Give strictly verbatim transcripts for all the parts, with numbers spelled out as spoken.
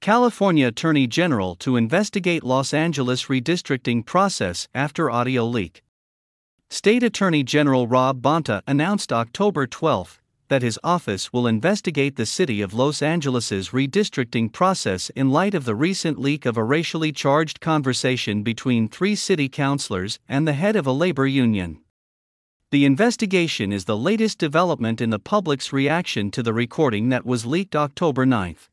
California Attorney General to investigate Los Angeles redistricting process after audio leak. State Attorney General Rob Bonta announced October twelfth that his office will investigate the city of Los Angeles's redistricting process in light of the recent leak of a racially charged conversation between three city councilors and the head of a labor union. The investigation is the latest development in the public's reaction to the recording that was leaked October ninth.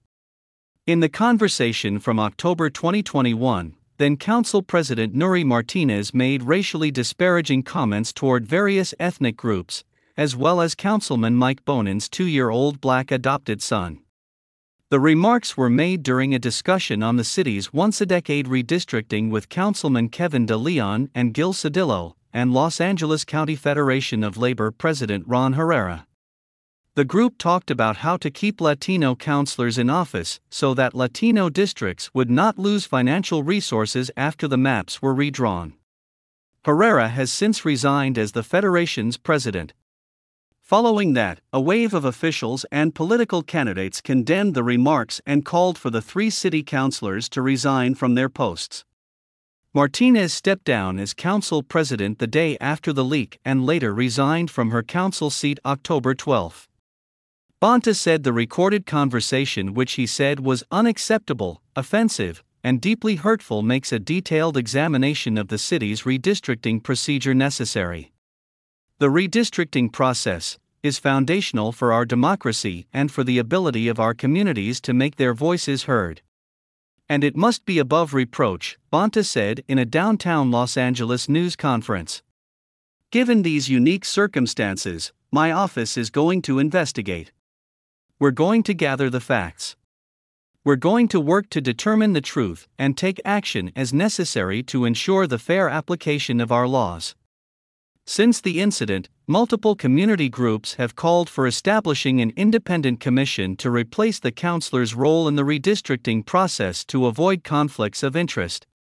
In the conversation from October twenty twenty-one, then Council President Nury Martinez made racially disparaging comments toward various ethnic groups, as well as Councilman Mike Bonin's two-year-old black adopted son. The remarks were made during a discussion on the city's once-a-decade redistricting with Councilman Kevin De Leon and Gil Cedillo, and Los Angeles County Federation of Labor President Ron Herrera. The group talked about how to keep Latino councilors in office so that Latino districts would not lose financial resources after the maps were redrawn. Herrera has since resigned as the Federation's president. Following that, a wave of officials and political candidates condemned the remarks and called for the three city councilors to resign from their posts. Martinez stepped down as council president the day after the leak and later resigned from her council seat October twelfth. Bonta said the recorded conversation, which he said was unacceptable, offensive, and deeply hurtful, makes a detailed examination of the city's redistricting procedure necessary. The redistricting process is foundational for our democracy and for the ability of our communities to make their voices heard. And it must be above reproach, Bonta said in a downtown Los Angeles news conference. Given these unique circumstances, my office is going to investigate. We're going to gather the facts. We're going to work to determine the truth and take action as necessary to ensure the fair application of our laws. Since the incident, multiple community groups have called for establishing an independent commission to replace the councilor's role in the redistricting process to avoid conflicts of interest.